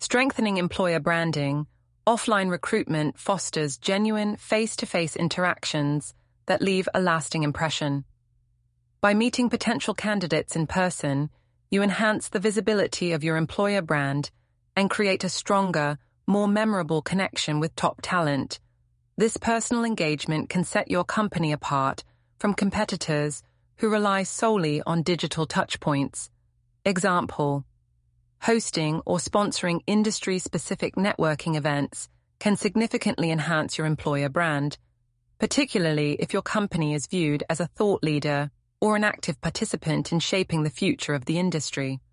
Strengthening employer branding, offline recruitment fosters genuine face-to-face interactions that leave a lasting impression. By meeting potential candidates in person, you enhance the visibility of your employer brand and create a stronger, more memorable connection with top talent. This personal engagement can set your company apart from competitors who rely solely on digital touchpoints. Example: hosting or sponsoring industry-specific networking events can significantly enhance your employer brand, particularly if your company is viewed as a thought leader or an active participant in shaping the future of the industry.